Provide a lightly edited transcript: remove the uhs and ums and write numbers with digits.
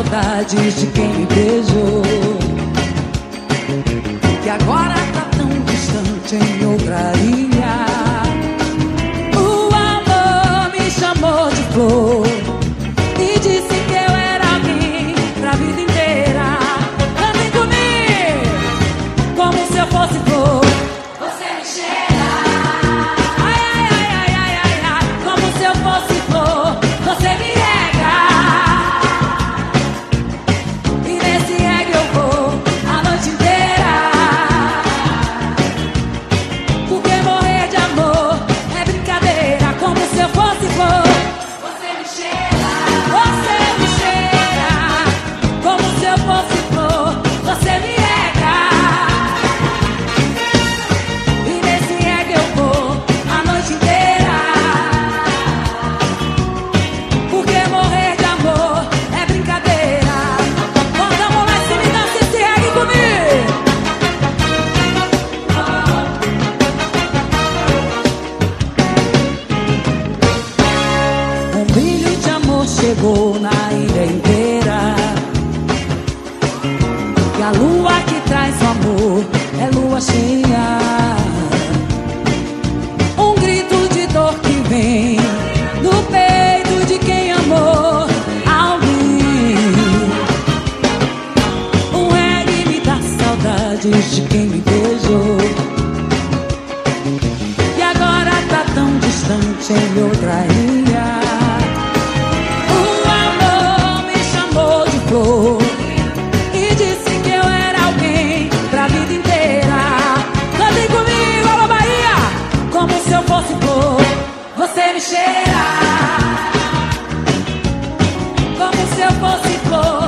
saudades de quem me beijou, que agora tá tão distante em outra ilha. O amor me chamou de flor e disse que eu era alguém pra vida inteira. Cantem comigo, como se eu fosse flor. Você me cheira, ai, ai, ai, ai, ai, ai, ai, como se eu fosse flor. Você me rega, e nesse rega eu vou a noite inteira. Porque morrer de amor é brincadeira, como se eu fosse flor. Você me cheira, como se eu fosse flor. Você me rega, e nesse rega eu vou a noite inteira. Porque morrer de amor é brincadeira. Bota a mão lá em cima e dança esse reggae comigo. Um brilho de amor chegou na ilha inteira, que a lua que traz o amor é lua cheia. Um grito de dor que vem do peito de quem amou alguém. Um reggae me dá saudades de quem me beijou, que agora tá tão distante em outra ilha. O amor me chamou de flor e disse que eu era alguém pra vida inteira. Cantem comigo, alô Bahia, como se eu fosse flor. Você me cheira, como se eu fosse flor.